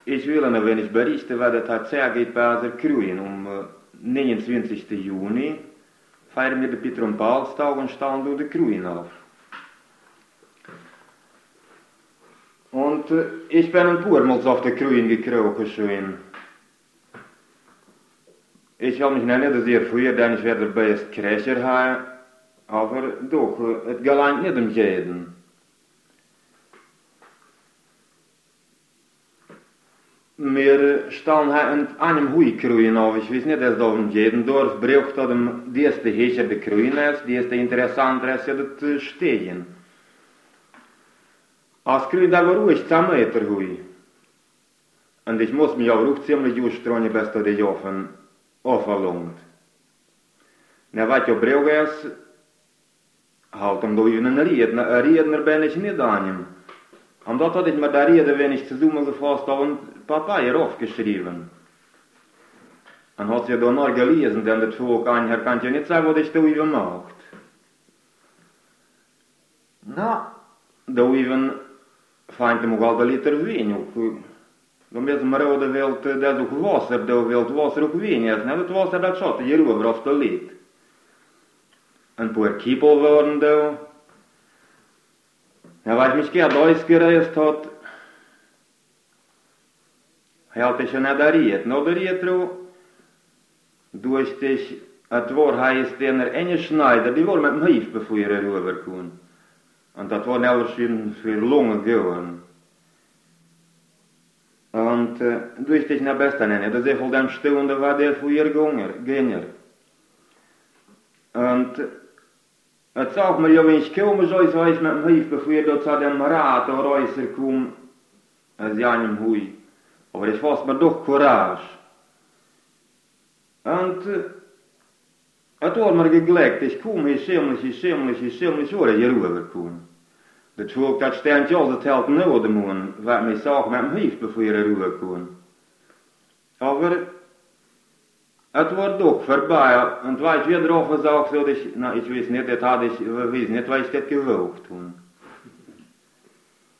Ich will ein wenig berichten, was es tatsächlich bei unserer Kruin. 29. Juni feiern wir den Peter- und Paulstag und stellen durch die Kruin auf. Und ich bin ein paar Mal auf der Kruin gekrochen schon. Ich habe mich nicht sehr früher, denn ich werde bei es Krescher haben, aber doch, es gelangt nicht um jeden. Wir stellen in einem Hui-Kruin auf. Ich weiß nicht, dass da in jedem Dorf braucht, dass die erste Hecher der Kruin ist, die erste interessant ist, ja, das Stehen. Als Kruin, da war ruhig 10 Meter Hui. Und ich muss mich aber auch ziemlich ausstreuen, bis da die Joffen aufverlangt. Na, was ja braucht ist, halt da even einen Redner. Ein Redner bin ich nicht an ihm. Und dort hatte ich mir da Rede, wenn ich zusammengefasst habe, und Papier aufgeschrieben. Und hat sie da noch gelesen, denn das Volk einher kann ja nicht sagen, was ich da even macht. Na, da even fand ich mich auch ein Liter Wein. Da müssen wir auch, das auch Wasser, da will Wasser auch Wein essen. Das Wasser, das schaut hier rüber auf der Lied. Ein paar Kippel waren da. Ja, weil ich mich gerade ausgereist hat, halt ich ja nicht erinnert. Noch erinnert, durch dich, es war heißt, eine Schneider, die war mit dem Hief, bevor er rüberkam. Und das war nämlich für lange geworden. Und durch dich nach Besten nennen, das ist von dem Stunde war der für ihr Gänger. Und het zag me jou eens komen, zoals hij met hem heeft bevoerd, dat ze den Rat of reiser kom, als je aan hem hui. Aber es was mir doch Courage. Und het war mir geglückt, ich kom hier ziemlich hoor hier rübergekommen. Das Volk, das stand ja alles helt nodig moeten, wat mij zag met hem heeft bevoerd rübergekommen. Aber het wordt doch vorbei. Und weil ich wieder drauf gesagt habe, ich weiß nicht, was ich das gewollt habe.